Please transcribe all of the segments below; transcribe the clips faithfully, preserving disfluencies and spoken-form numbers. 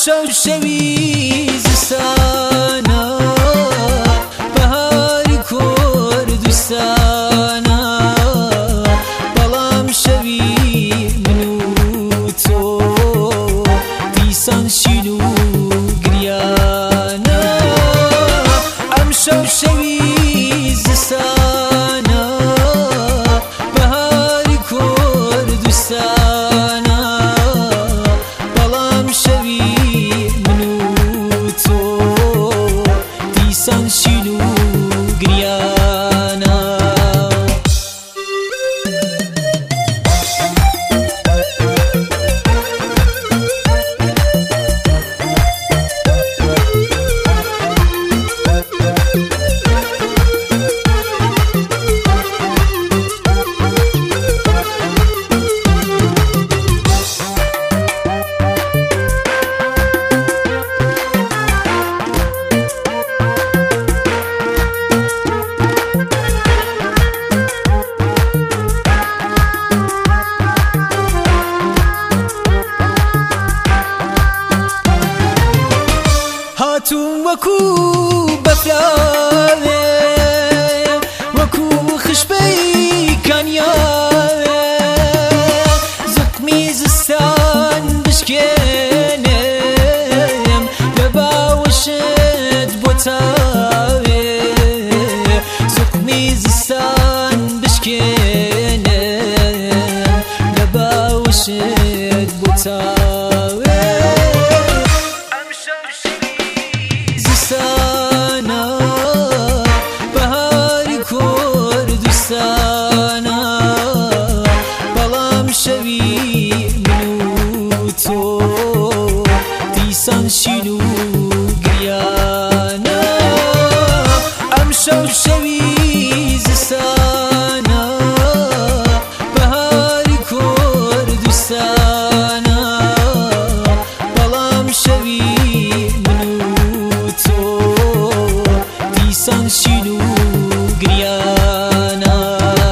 شەو شەوی زستانە بەهاری کوردستانە بەڵام شەوی من و تۆ دیسان شین و گریانە ئەم شەو شەوی زستانە بەهاری کوردستانە بەڵام شەوی من و تۆ دیسان شین و گریانە هاتووم وەکو بەفراوێ وەکو خشبەی کانیاوێ زقمی زستان بشکێنێم لە باوەشت بۆ تاوێ زقمی زستان بشکێنێم لە باوەشت بۆ تاوێ زستانە بەهاری کوردستانە بەڵام شەوی من و تۆ دیسان شین و گریانە ئەم شەو شەوی زستانە بەهاری کوردستانە بەڵام شەوی دیسان شین و گریانە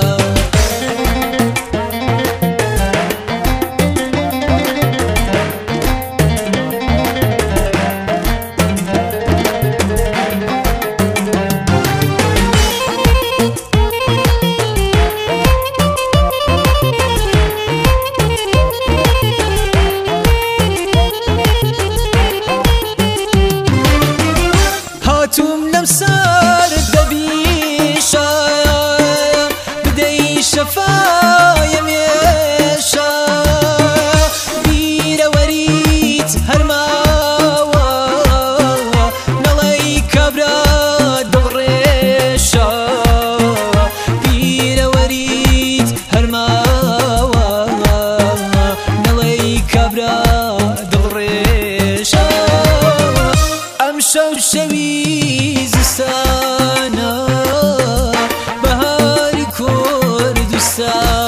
هاتووم لەم سەر دەبیشە بدەی شەفایم ێشە بیرەوەریت هەرماوە نەڵەی کابرا دڵڕێشە بیرەوەریت هەرماوە نەڵەی کابرا دڵڕێشە ئەم شەو شەوی زستانە بەهاری کوردستانە